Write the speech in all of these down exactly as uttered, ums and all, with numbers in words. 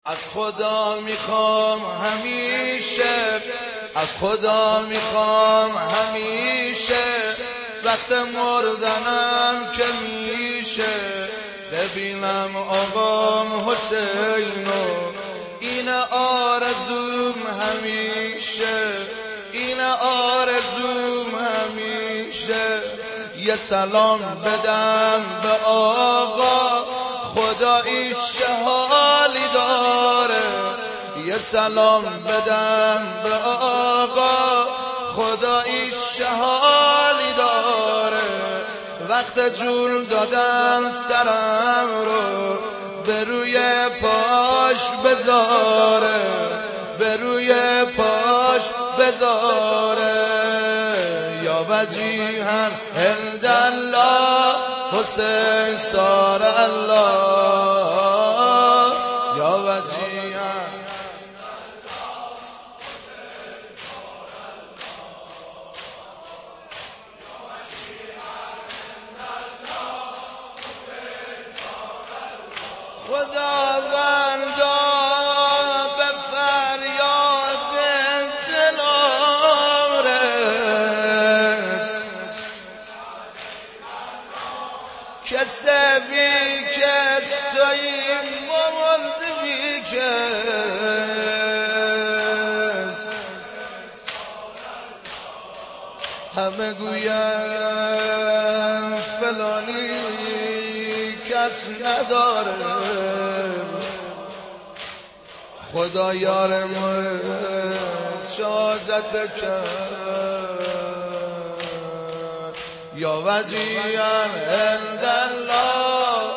از خدا میخوام همیشه، از خدا میخوام همیشه، وقت مردنم که میشه ببینم آقام حسینو. این آرزوم همیشه، این آرزوم همیشه. یه سلام بدم به آقا، خدایی حالی داره. یه سلام بدم به آقا، خدایی حالی داره. وقت جون دادن سرم رو به روی پاش بذاره، به روی پاش بذاره. یا وجیهن عند الله حسین سار الله، یا وجیهن خداوندا به فریاد دلم رس، که سوی کس توی ممند بی کس. همه گوین فلانی کس نداره، خدا یار مجازت کرد. یا وجیهن عند الله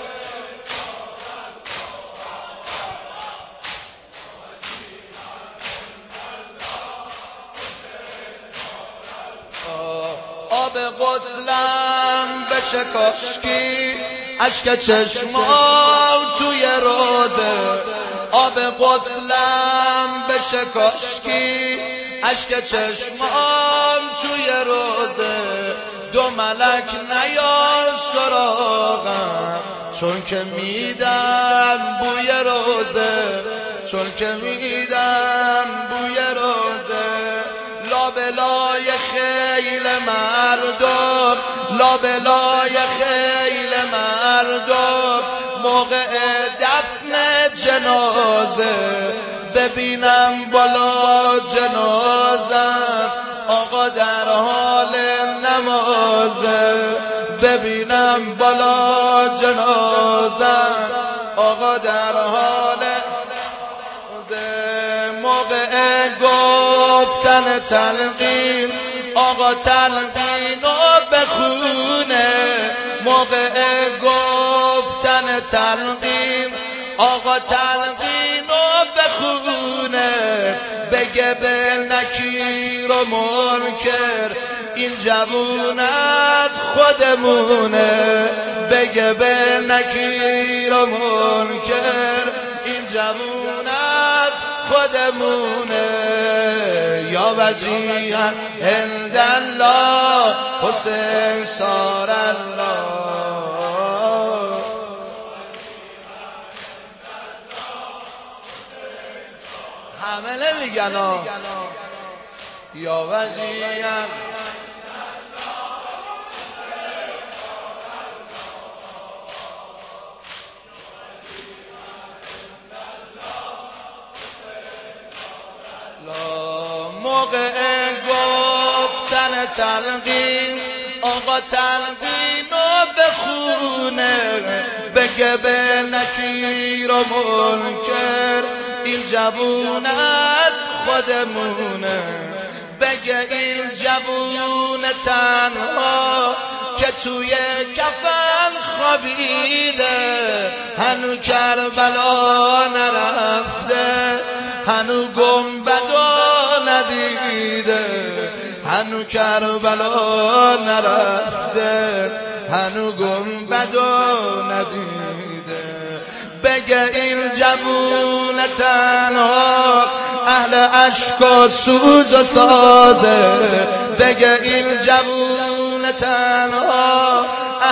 آب غسلم بشه کاشکی، اشک چشمام توی روزه. آب غسلم بشه کاشکی، اشک چشمام توی روزه. دو ملک نیان سراغم، چون که میدم بوی روزه، چون که میدم بوی روزه. لابلای خیل مردم، لابلای خیل مردم، موقع دفن جنازه ببینم بالا جنازم آقا در حال نمازه. ببینم بالا جنازم آقا در حال موقع گفتن تلقین، آقا تلقین رو بخونه. موقع گفتن تلقین، آقا تلقین رو بخونه. بگه به نکیر و منکر این جوون از خودمونه. بگه به نکیر و منکر این جوون از خودمونه. یا وجیهن عند الله حسین سار الله، همه نمیگن ها. یا وجیهن موقع گفتن تلقین، آقا تلقین رو بخونه. بگه به نکیر و منکر این جوون از خودمونه. بگه این جوون تنها که توی کفن خوابیده، هنو کربلا نرفته، هنو گنبدو ندیده، هنو کربلا نرفته، هنو گنبدو ندیده. بگه این جوون تنها اهل عشق و سوز و سازه. بگه این جوون تنها